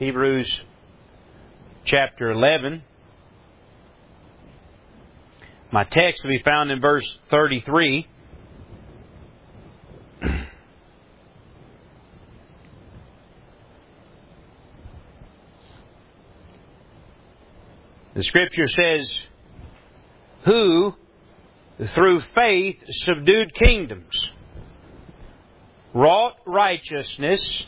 Hebrews chapter 11. My text will be found in verse 33. The Scripture says, who through faith subdued kingdoms, wrought righteousness,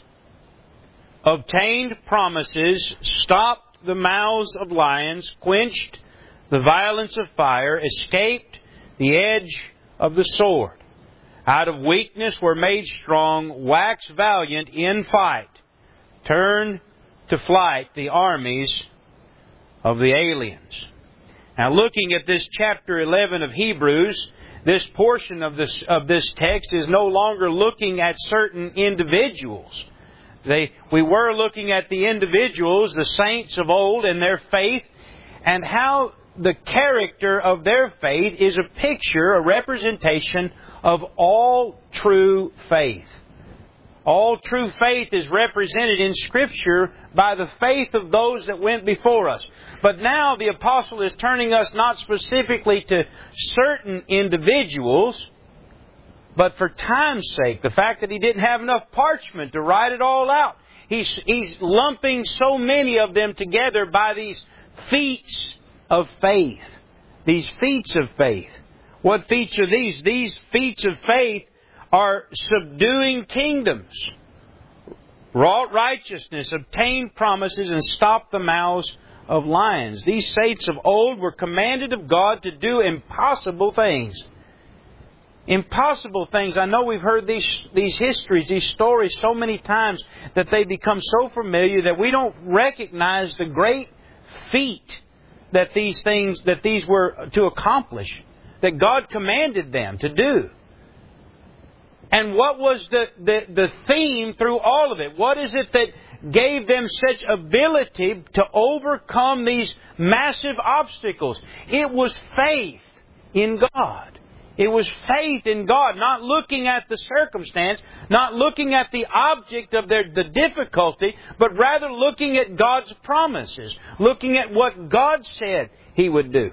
obtained promises, stopped the mouths of lions, quenched the violence of fire, escaped the edge of the sword. Out of weakness were made strong, waxed valiant in fight, turned to flight the armies of the aliens. Now, looking at this chapter 11 of Hebrews, this portion of this text is no longer looking at certain individuals. We were looking at the individuals, the saints of old, and their faith, and how the character of their faith is a picture, a representation of all true faith. All true faith is represented in Scripture by the faith of those that went before us. But now the Apostle is turning us not specifically to certain individuals, but for time's sake, the fact that he didn't have enough parchment to write it all out, he's lumping so many of them together by these feats of faith. These feats of faith. What feats are these? These feats of faith are subduing kingdoms, wrought righteousness, obtained promises, and stopped the mouths of lions. These saints of old were commanded of God to do impossible things. Impossible things. I know we've heard these histories, these stories so many times that they become so familiar that we don't recognize the great feat that these were to accomplish, that God commanded them to do. And what was the theme through all of it? What is it that gave them such ability to overcome these massive obstacles? It was faith in God. It was faith in God, not looking at the circumstance, not looking at the object of the difficulty, but rather looking at God's promises, looking at what God said He would do.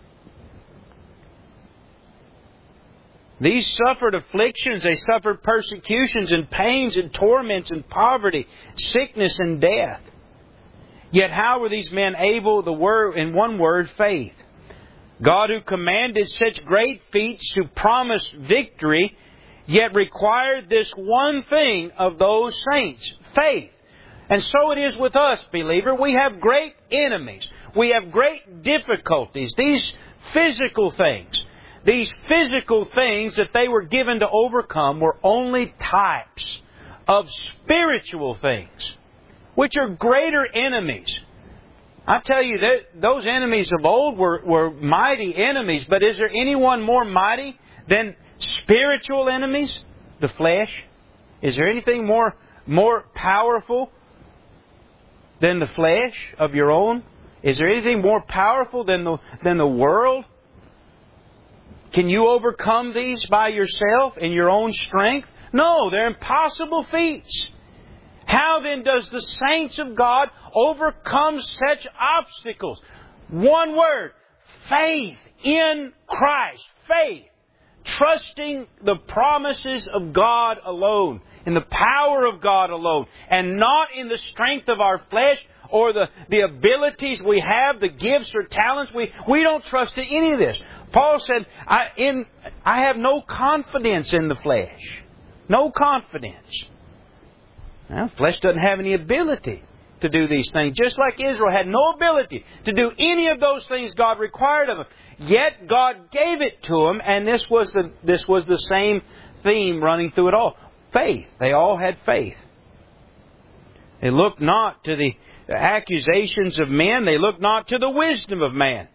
These suffered afflictions, they suffered persecutions and pains and torments and poverty, sickness and death. Yet how were these men able, in one word, faith? God, who commanded such great feats to promise victory, yet required this one thing of those saints, faith. And so it is with us, believer. We have great enemies. We have great difficulties. These physical things. These physical things that they were given to overcome were only types of spiritual things, which are greater enemies. I tell you, that those enemies of old were mighty enemies, but is there anyone more mighty than spiritual enemies? The flesh? Is there anything more powerful than the flesh of your own? Is there anything more powerful than the world? Can you overcome these by yourself in your own strength? No, they're impossible feats. How then does the saints of God overcome such obstacles? One word, faith in Christ. Faith. Trusting the promises of God alone, in the power of God alone, and not in the strength of our flesh or the abilities we have, the gifts or talents. We don't trust in any of this. Paul said, I have no confidence in the flesh. No confidence. Now, flesh doesn't have any ability to do these things. Just like Israel had no ability to do any of those things God required of them. Yet God gave it to them, and this was the same theme running through it all. Faith. They all had faith. They looked not to the accusations of men. They looked not to the wisdom of man.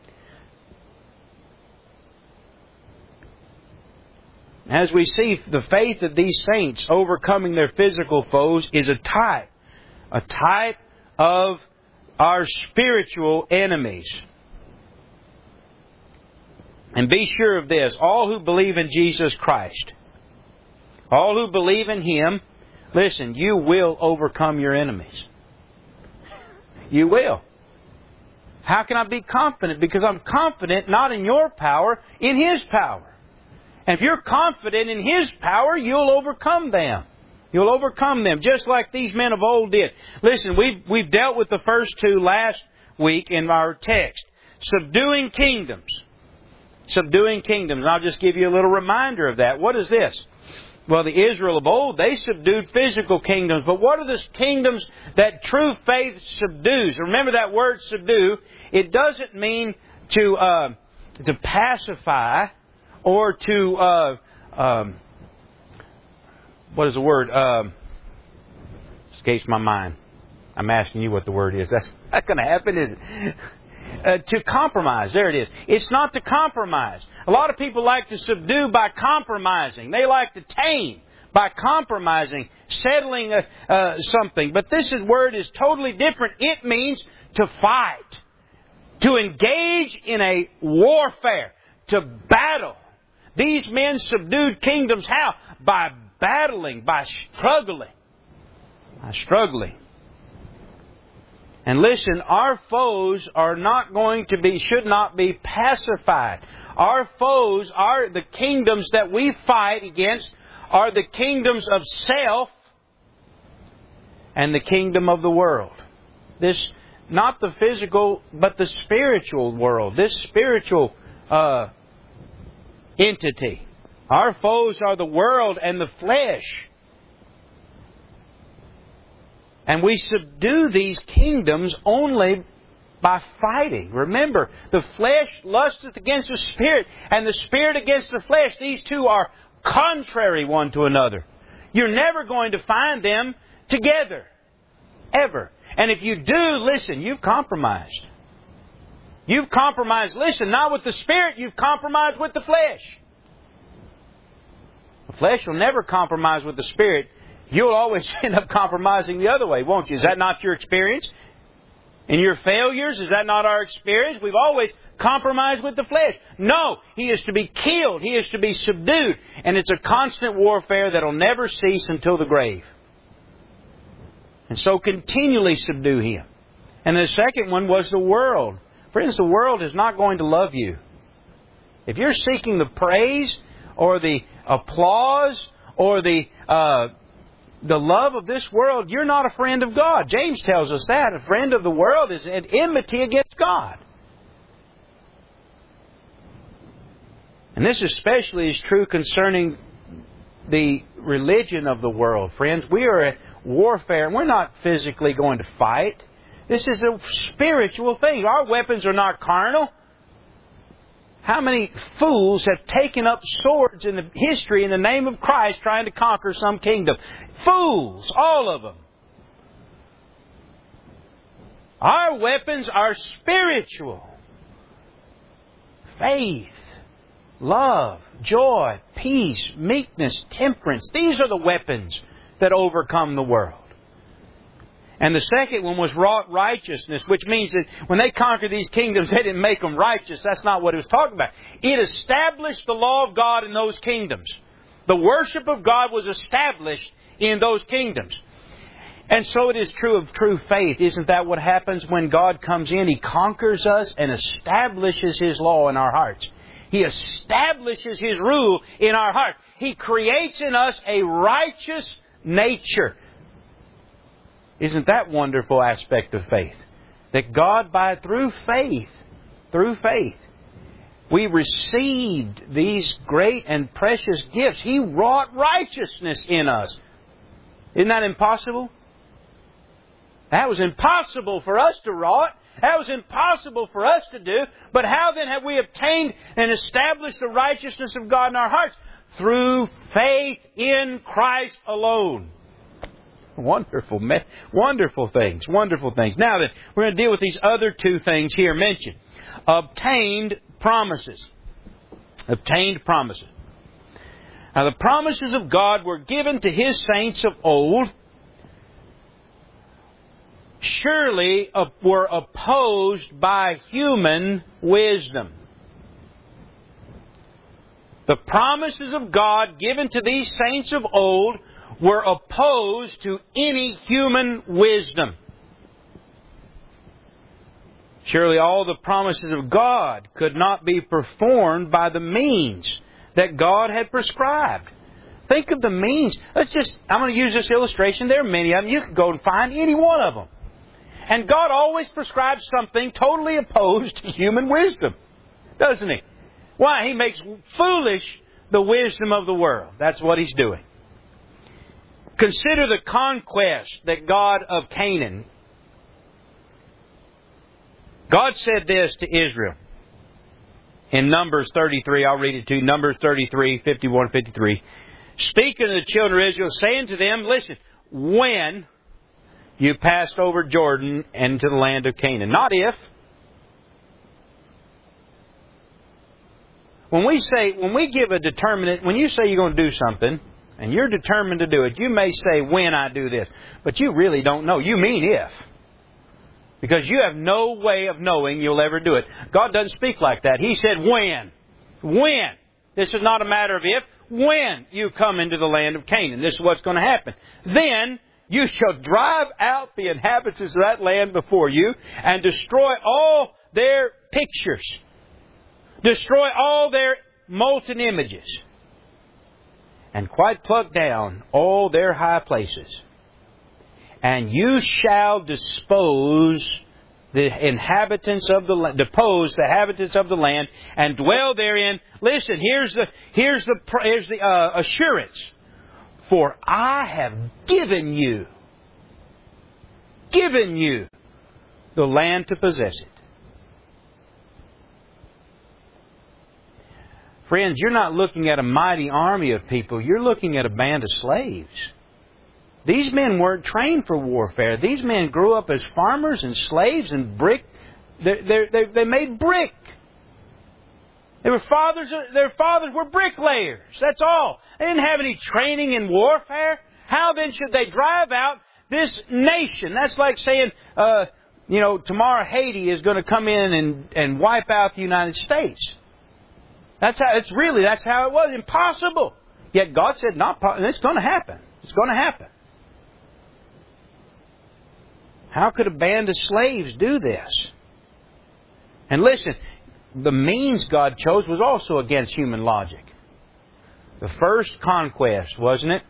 As we see, the faith of these saints overcoming their physical foes is a type of our spiritual enemies. And be sure of this, all who believe in Jesus Christ, all who believe in Him, listen, you will overcome your enemies. You will. How can I be confident? Because I'm confident not in your power, in His power. And if you're confident in His power, you'll overcome them. You'll overcome them, just like these men of old did. Listen, we've dealt with the first two last week in our text. Subduing kingdoms. Subduing kingdoms. And I'll just give you a little reminder of that. What is this? Well, the Israel of old, they subdued physical kingdoms. But what are the kingdoms that true faith subdues? Remember that word subdue. It doesn't mean to pacify or to... what is the word? Escapes my mind. I'm asking you what the word is. That's not going to happen, is it? To compromise. There it is. It's not to compromise. A lot of people like to subdue by compromising. They like to tame by compromising, settling something. But this word is totally different. It means to fight, to engage in a warfare, to battle. These men subdued kingdoms. How? By battling, by struggling. By struggling. And listen, our foes are not going to be, should not be pacified. Our foes are the kingdoms that we fight against are the kingdoms of self and the kingdom of the world. This, not the physical, but the spiritual world. This spiritual entity. Our foes are the world and the flesh. And we subdue these kingdoms only by fighting. Remember, the flesh lusteth against the spirit, and the spirit against the flesh. These two are contrary one to another. You're never going to find them together. Ever. And if you do, listen, you've compromised. You've compromised, listen, not with the spirit, you've compromised with the flesh. The flesh will never compromise with the spirit. You'll always end up compromising the other way, won't you? Is that not your experience? In your failures, is that not our experience? We've always compromised with the flesh. No, he is to be killed. He is to be subdued. And it's a constant warfare that will never cease until the grave. And so continually subdue him. And the second one was the world. Friends, the world is not going to love you. If you're seeking the praise or the applause or the love of this world, you're not a friend of God. James tells us that. A friend of the world is an enmity against God. And this especially is true concerning the religion of the world. Friends, we are at warfare, and we're not physically going to fight. This is a spiritual thing. Our weapons are not carnal. How many fools have taken up swords in the history in the name of Christ trying to conquer some kingdom? Fools, all of them. Our weapons are spiritual. Faith, love, joy, peace, meekness, temperance. These are the weapons that overcome the world. And the second one was wrought righteousness, which means that when they conquered these kingdoms, they didn't make them righteous. That's not what it was talking about. It established the law of God in those kingdoms. The worship of God was established in those kingdoms. And so it is true of true faith. Isn't that what happens when God comes in? He conquers us and establishes His law in our hearts. He establishes His rule in our hearts. He creates in us a righteous nature. Isn't that wonderful aspect of faith? That God, through faith, we received these great and precious gifts. He wrought righteousness in us. Isn't that impossible? That was impossible for us to wrought. That was impossible for us to do. But how then have we obtained and established the righteousness of God in our hearts? Through faith in Christ alone. Wonderful things. Now then, we're going to deal with these other two things here mentioned. Obtained promises. Obtained promises. Now the promises of God were given to His saints of old. Surely were opposed by human wisdom. The promises of God given to these saints of old were opposed to any human wisdom. Surely all the promises of God could not be performed by the means that God had prescribed. Think of the means. I'm going to use this illustration. There are many of them. You can go and find any one of them. And God always prescribes something totally opposed to human wisdom, doesn't He? Why? He makes foolish the wisdom of the world. That's what He's doing. Consider the conquest that God of Canaan. God said this to Israel in Numbers 33. I'll read it to you. Numbers 33, 51, 53. Speaking to the children of Israel, saying to them, listen, when you passed over Jordan into the land of Canaan. Not if. When we give a determinate, when you say you're going to do something, and you're determined to do it, you may say, when I do this. But you really don't know. You mean if. Because you have no way of knowing you'll ever do it. God doesn't speak like that. He said, when. When. This is not a matter of if. When you come into the land of Canaan. This is what's going to happen. Then you shall drive out the inhabitants of that land before you and destroy all their pictures. Destroy all their molten images. And quite pluck down all their high places. And you shall depose the inhabitants of the land and dwell therein. Listen, here's the assurance. For I have given you the land to possess it. Friends, you're not looking at a mighty army of people. You're looking at a band of slaves. These men weren't trained for warfare. These men grew up as farmers and slaves and brick. They made brick. Their fathers were bricklayers. That's all. They didn't have any training in warfare. How then should they drive out this nation? That's like saying, tomorrow Haiti is going to come in and wipe out the United States. That's how it was. Impossible. Yet God said, it's going to happen. It's going to happen. How could a band of slaves do this? And listen, the means God chose was also against human logic. The first conquest, wasn't it?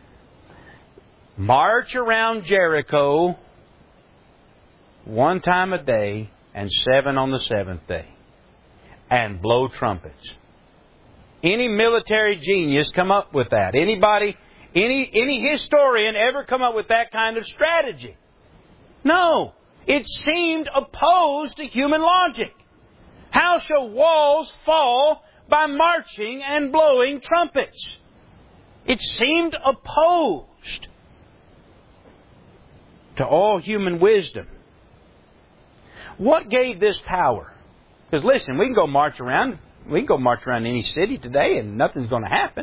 March around Jericho 1 time a day and 7 on the 7th day. And blow trumpets. Any military genius come up with that? Anybody, any historian ever come up with that kind of strategy? No. It seemed opposed to human logic. How shall walls fall by marching and blowing trumpets? It seemed opposed to all human wisdom. What gave this power? Because listen, we can go march around any city today and nothing's going to happen.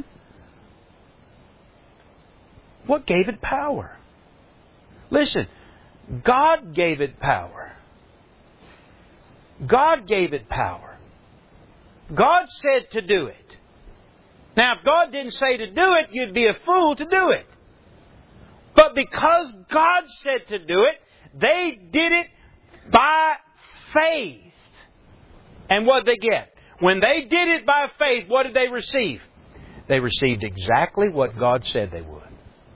What gave it power? Listen, God gave it power. God gave it power. God said to do it. Now, if God didn't say to do it, you'd be a fool to do it. But because God said to do it, they did it by faith. And what did they get? When they did it by faith, what did they receive? They received exactly what God said they would.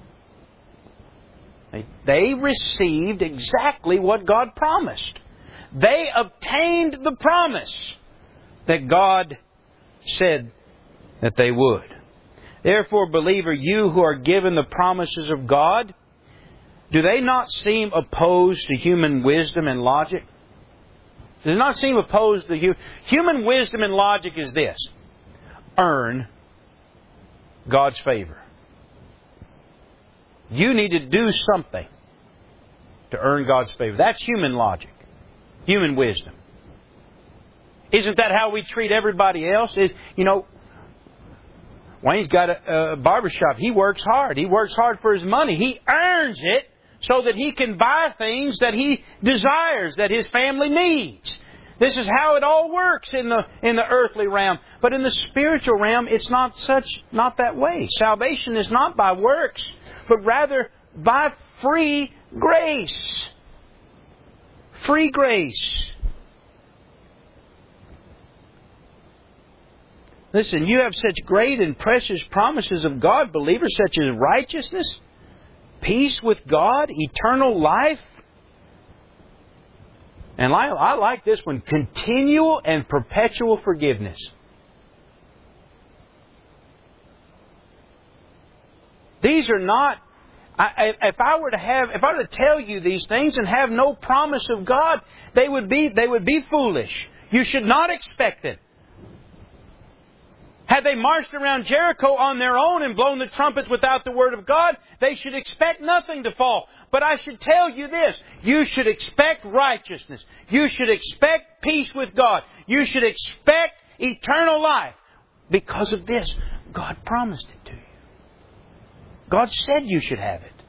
They received exactly what God promised. They obtained the promise that God said that they would. Therefore, believer, you who are given the promises of God, do they not seem opposed to human wisdom and logic? Does not seem opposed to human wisdom and logic is this. Earn God's favor. You need to do something to earn God's favor. That's human logic. Human wisdom. Isn't that how we treat everybody else? Wayne's got a barbershop. He works hard. He works hard for his money. He earns it so that he can buy things that he desires, that his family needs. This is how it all works in the earthly realm. But in the spiritual realm, it's not that way. Salvation is not by works, but rather by free grace. Free grace. Listen, you have such great and precious promises of God, believers, such as righteousness, peace with God, eternal life. And I like this one, continual and perpetual forgiveness. These are not, if I were to tell you these things and have no promise of God, they would be foolish. You should not expect it. Had they marched around Jericho on their own and blown the trumpets without the Word of God, they should expect nothing to fall. But I should tell you this, you should expect righteousness. You should expect peace with God. You should expect eternal life. Because of this, God promised it to you. God said you should have it.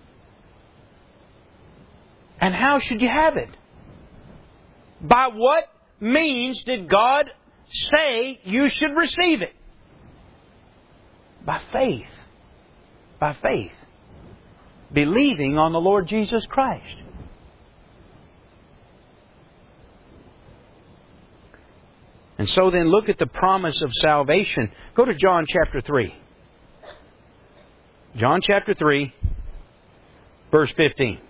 And how should you have it? By what means did God say you should receive it? By faith. By faith. Believing on the Lord Jesus Christ. And so then look at the promise of salvation. Go to John chapter 3. John chapter 3, verse 15.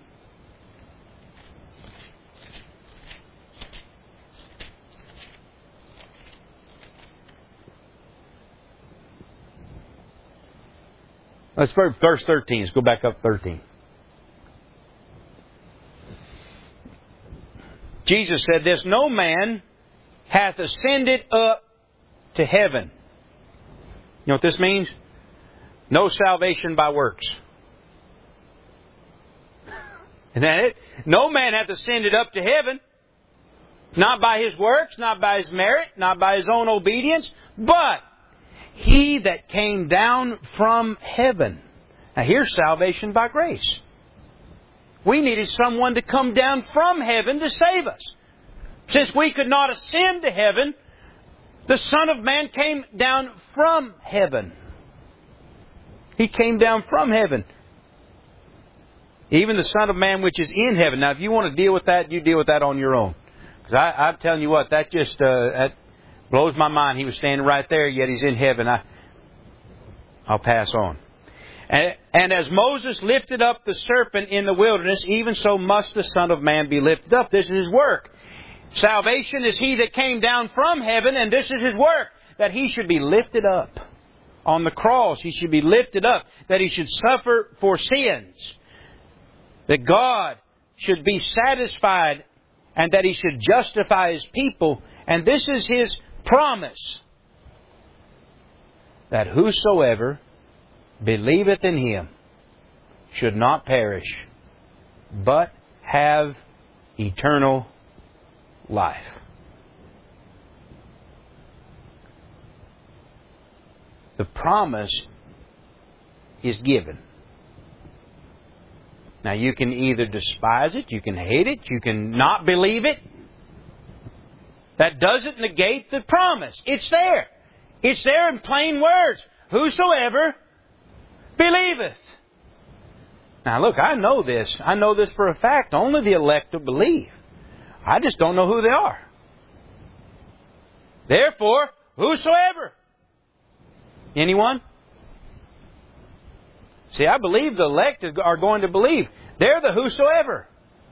Let's verse 13. Let's go back up 13. Jesus said this, no man hath ascended up to heaven. You know what this means? No salvation by works. Isn't that it? No man hath ascended up to heaven. Not by his works, not by his merit, not by his own obedience, but He that came down from heaven. Now here's salvation by grace. We needed someone to come down from heaven to save us. Since we could not ascend to heaven, the Son of Man came down from heaven. He came down from heaven. Even the Son of Man which is in heaven. Now if you want to deal with that, you deal with that on your own. Because I'm telling you what, that just that blows my mind. He was standing right there, yet He's in heaven. I'll pass on. And as Moses lifted up the serpent in the wilderness, even so must the Son of Man be lifted up. This is His work. Salvation is He that came down from heaven, and this is His work, that He should be lifted up. On the cross, He should be lifted up, that He should suffer for sins, that God should be satisfied, and that He should justify His people. And this is His promise, that whosoever believeth in Him should not perish, but have eternal life. The promise is given. Now you can either despise it, you can hate it, you can not believe it. That doesn't negate the promise. It's there. It's there in plain words. Whosoever believeth. Now look, I know this. I know this for a fact. Only the elect will believe. I just don't know who they are. Therefore, whosoever. Anyone? See, I believe the elect are going to believe. They're the whosoever.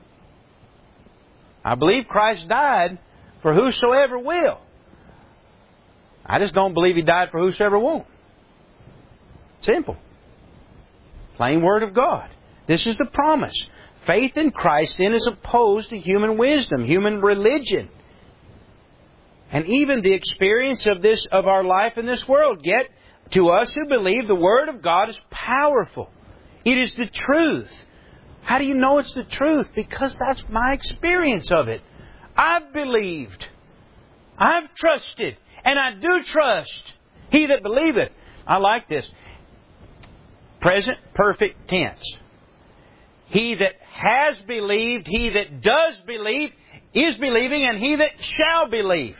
I believe Christ died for whosoever will. I just don't believe He died for whosoever won't. Simple. Plain Word of God. This is the promise. Faith in Christ then is opposed to human wisdom, human religion, and even the experience of our life in this world. Yet, to us who believe, the Word of God is powerful. It is the truth. How do you know it's the truth? Because that's my experience of it. I've believed. I've trusted. And I do trust. He that believeth. I like this. Present perfect tense. He that has believed, he that does believe, is believing, and he that shall believe.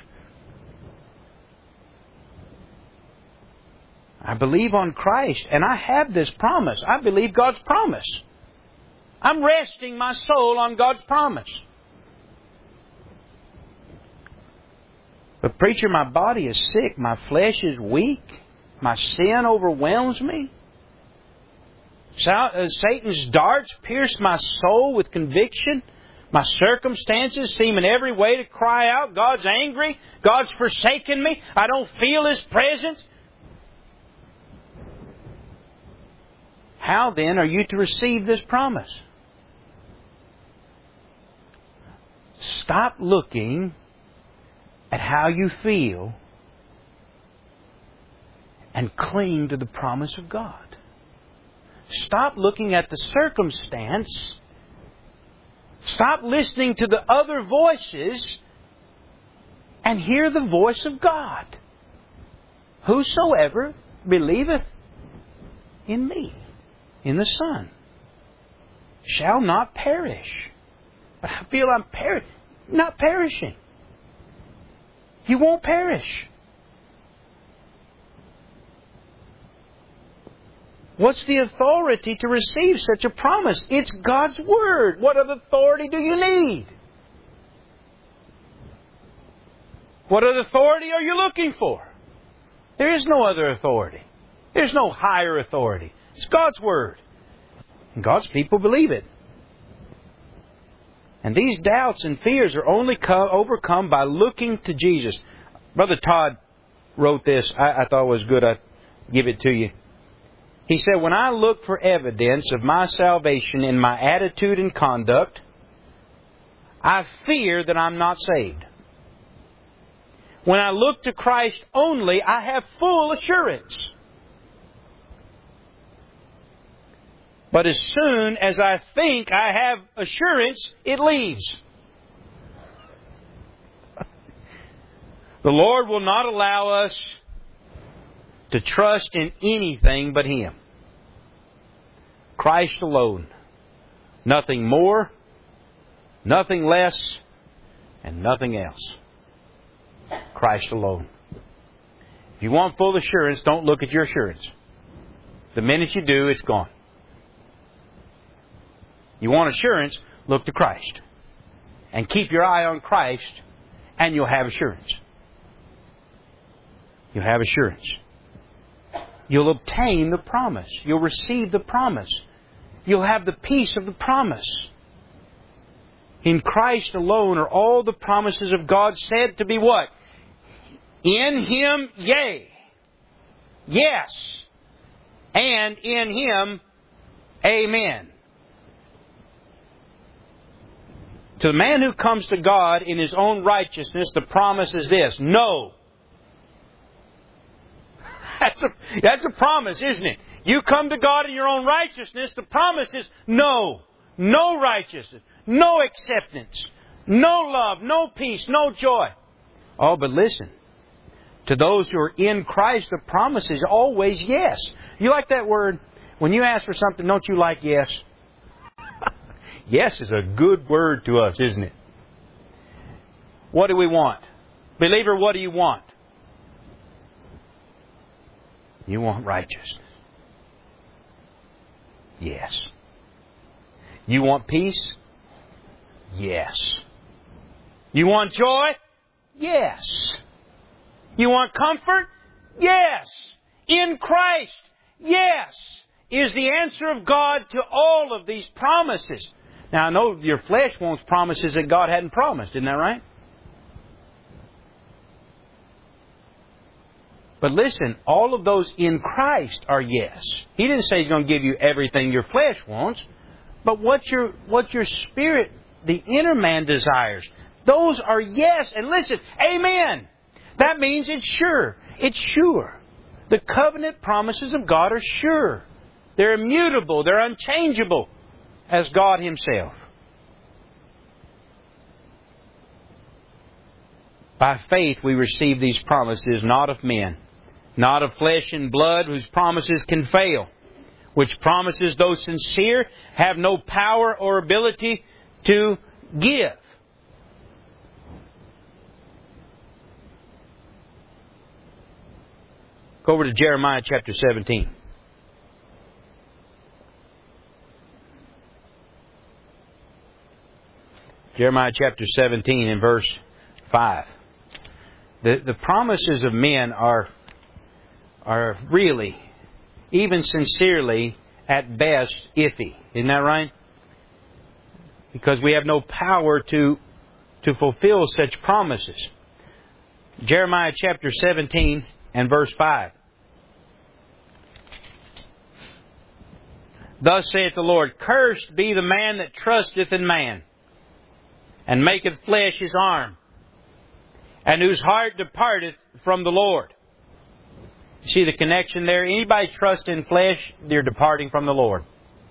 I believe on Christ, and I have this promise. I believe God's promise. I'm resting my soul on God's promise. But preacher, my body is sick. My flesh is weak. My sin overwhelms me. Satan's darts pierce my soul with conviction. My circumstances seem in every way to cry out, God's angry. God's forsaken me. I don't feel His presence. How then are you to receive this promise? Stop looking at how you feel and cling to the promise of God. Stop looking at the circumstance. Stop listening to the other voices and hear the voice of God. Whosoever believeth in me, in the Son, shall not perish. But I feel I'm not perishing. You won't perish. What's the authority to receive such a promise? It's God's Word. What other authority do you need? What other authority are you looking for? There is no other authority. There's no higher authority. It's God's Word. And God's people believe it. And these doubts and fears are only overcome by looking to Jesus. Brother Todd wrote this. I thought it was good. I'd give it to you. He said, when I look for evidence of my salvation in my attitude and conduct, I fear that I'm not saved. When I look to Christ only, I have full assurance. But as soon as I think I have assurance, it leaves. The Lord will not allow us to trust in anything but Him. Christ alone. Nothing more, nothing less, and nothing else. Christ alone. If you want full assurance, don't look at your assurance. The minute you do, it's gone. You want assurance, look to Christ. And keep your eye on Christ, and you'll have assurance. You'll have assurance. You'll obtain the promise. You'll receive the promise. You'll have the peace of the promise. In Christ alone are all the promises of God said to be what? In Him, yea. Yes. And in Him, amen. To the man who comes to God in his own righteousness, the promise is this: no. That's a promise, isn't it? You come to God in your own righteousness, the promise is no. No righteousness. No acceptance. No love. No peace. No joy. Oh, but listen. To those who are in Christ, the promise is always yes. You like that word? When you ask for something, don't you like yes? Yes is a good word to us, isn't it? What do we want? Believer, what do you want? You want righteousness. Yes. You want peace? Yes. You want joy? Yes. You want comfort? Yes. In Christ? Yes. Is the answer of God to all of these promises. Now, I know your flesh wants promises that God hadn't promised. Isn't that right? But listen, all of those in Christ are yes. He didn't say He's going to give you everything your flesh wants, but what your spirit, the inner man, desires. Those are yes. And listen, amen. That means it's sure. It's sure. The covenant promises of God are sure. They're immutable. They're unchangeable as God Himself. By faith we receive these promises, not of men, not of flesh and blood, whose promises can fail, which promises, though sincere, have no power or ability to give. Go over to Jeremiah chapter 17. Jeremiah chapter 17 and verse 5. The promises of men are really, even sincerely, at best, iffy. Isn't that right? Because we have no power to fulfill such promises. Jeremiah chapter 17 and verse 5. Thus saith the Lord, Cursed be the man that trusteth in man, and maketh flesh his arm, and whose heart departeth from the Lord. See the connection there? Anybody trust in flesh, they're departing from the Lord.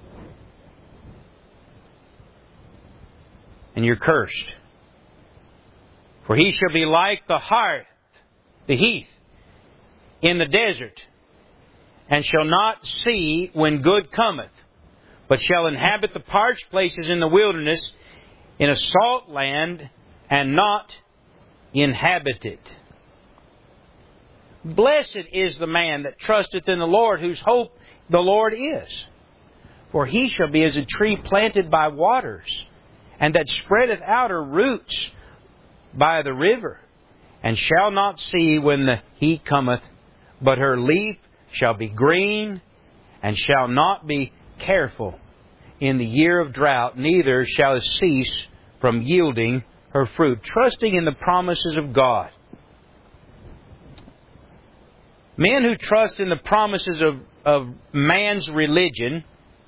And you're cursed. For he shall be like the hearth, the heath, in the desert, and shall not see when good cometh, but shall inhabit the parched places in the wilderness, in a salt land, and not inhabit it. Blessed is the man that trusteth in the Lord, whose hope the Lord is. For he shall be as a tree planted by waters, and that spreadeth out her roots by the river, and shall not see when the heat cometh, but her leaf shall be green, and shall not be careful in the year of drought, neither shall it cease from yielding her fruit. Trusting in the promises of God. Men who trust in the promises of man's religion,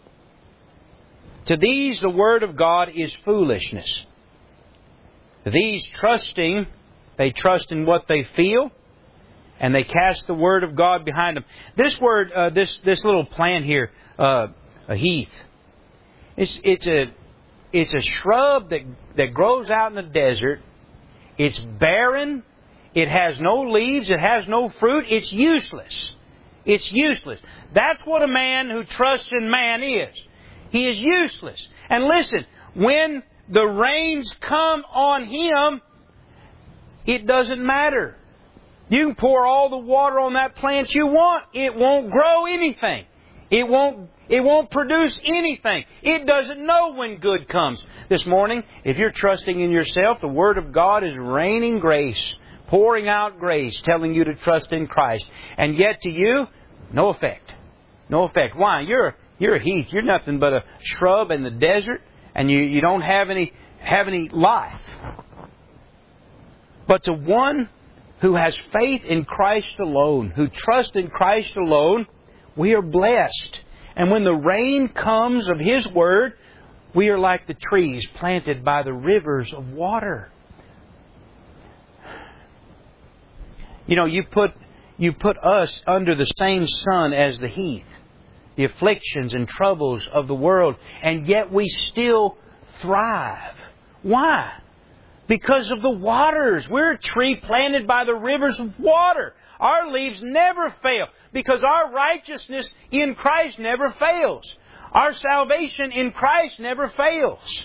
to these the Word of God is foolishness. These trusting, they trust in what they feel, and they cast the Word of God behind them. This word, this little plant here, a heath, it's a shrub that grows out in the desert. It's barren. It has no leaves. It has no fruit. It's useless. It's useless. That's what a man who trusts in man is. He is useless. And listen, when the rains come on him, it doesn't matter. You can pour all the water on that plant you want. It won't grow anything. It won't produce anything. It doesn't know when good comes. This morning, if you're trusting in yourself, the Word of God is raining grace, pouring out grace, telling you to trust in Christ. And yet to you, no effect. No effect. Why? You're a heath. You're nothing but a shrub in the desert, and you don't have any life. But to one who has faith in Christ alone, who trusts in Christ alone, we are blessed. And when the rain comes of His Word, we are like the trees planted by the rivers of water. You know, you put us under the same sun as the heath, the afflictions and troubles of the world, and yet we still thrive. Why? Because of the waters. We're a tree planted by the rivers of water. Our leaves never fail because our righteousness in Christ never fails. Our salvation in Christ never fails.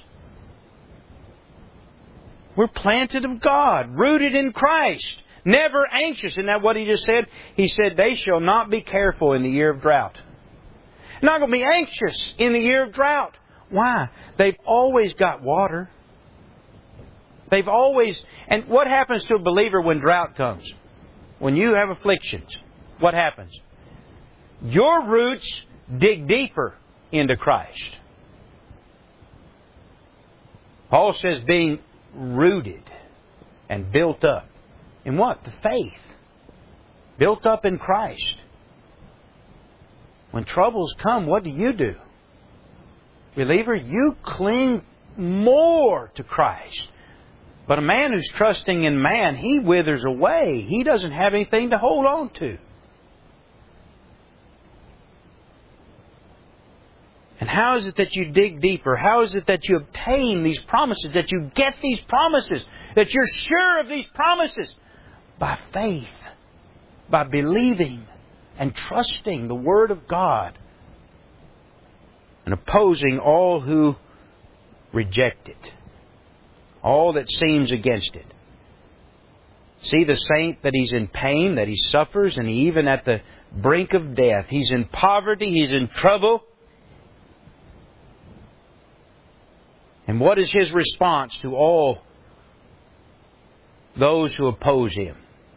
We're planted of God, rooted in Christ, never anxious. Isn't that what He just said? He said, they shall not be careful in the year of drought. Not going to be anxious in the year of drought. Why? They've always got water. They've always... And what happens to a believer when drought comes? When you have afflictions, what happens? Your roots dig deeper into Christ. Paul says being rooted and built up. In what? The faith. Built up in Christ. When troubles come, what do? Believer, you cling more to Christ. But a man who's trusting in man, he withers away. He doesn't have anything to hold on to. And how is it that you dig deeper? How is it that you obtain these promises, that you get these promises, that you're sure of these promises? By faith, by believing and trusting the Word of God and opposing all who reject it. All that seems against it. See the saint that he's in pain, that he suffers, and he even at the brink of death. He's in poverty, he's in trouble. And what is his response to all those who oppose him?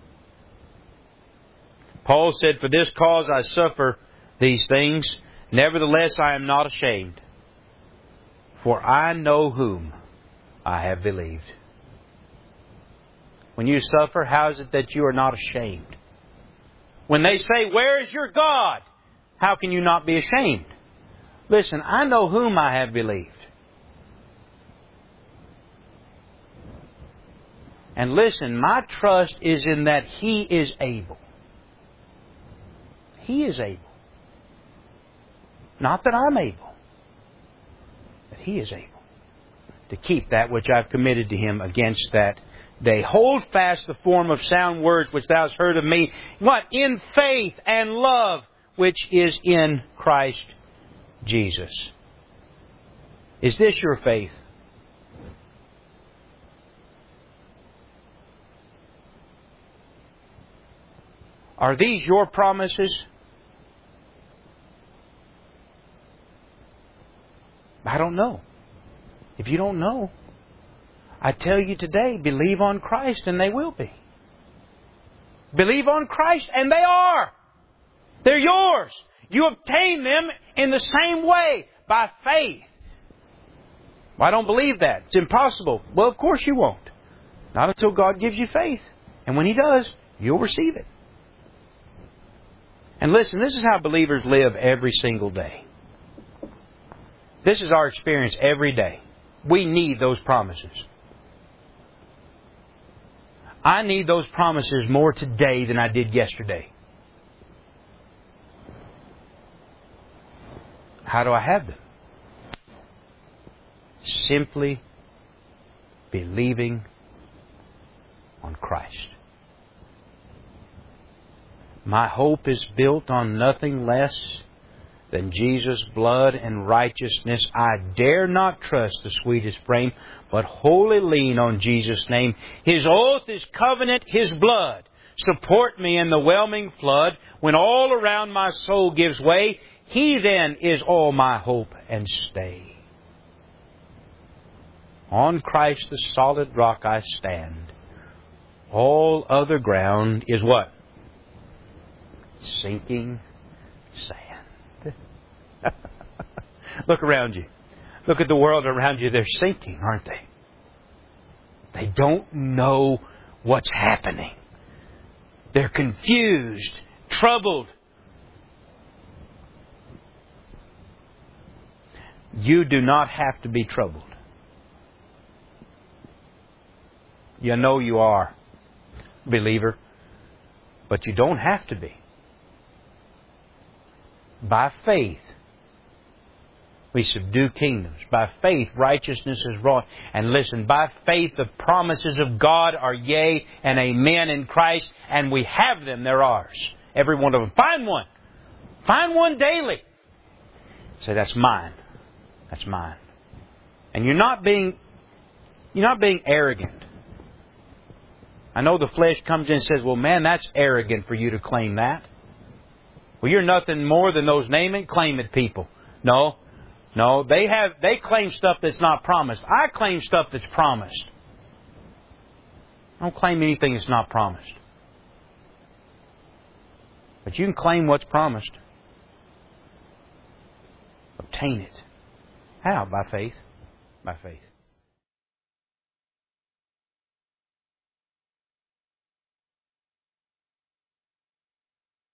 Paul said, "For this cause I suffer these things. Nevertheless I am not ashamed. For I know whom I have believed." When you suffer, how is it that you are not ashamed? When they say, "Where is your God?" how can you not be ashamed? Listen, I know whom I have believed. And listen, my trust is in that He is able. He is able. Not that I'm able, but He is able to keep that which I've committed to Him against that day. Hold fast the form of sound words which thou hast heard of me. What? In faith and love which is in Christ Jesus. Is this your faith? Are these your promises? I don't know. If you don't know, I tell you today, believe on Christ and they will be. Believe on Christ and they are. They're yours. You obtain them in the same way, by faith. Well, I don't believe that. It's impossible. Well, of course you won't. Not until God gives you faith. And when He does, you'll receive it. And listen, this is how believers live every single day. This is our experience every day. We need those promises. I need those promises more today than I did yesterday. How do I have them? Simply believing on Christ. My hope is built on nothing less than Jesus' blood and righteousness. I dare not trust the sweetest frame, but wholly lean on Jesus' name. His oath, His covenant, His blood support me in the whelming flood. When all around my soul gives way, He then is all my hope and stay. On Christ the solid rock I stand. All other ground is what? Sinking sand. Look around you. Look at the world around you. They're sinking, aren't they? They don't know what's happening. They're confused, troubled. You do not have to be troubled. You know you are, believer, but you don't have to be. By faith, we subdue kingdoms. By faith, righteousness is wrought. And listen, by faith, the promises of God are yea and amen in Christ, and we have them. They're ours. Every one of them. Find one. Find one daily. Say, that's mine. That's mine. And you're not being arrogant. I know the flesh comes in and says, well, man, that's arrogant for you to claim that. Well, you're nothing more than those name it, claim it people. No, they claim stuff that's not promised. I claim stuff that's promised. I don't claim anything that's not promised. But you can claim what's promised. Obtain it. How? By faith. By faith.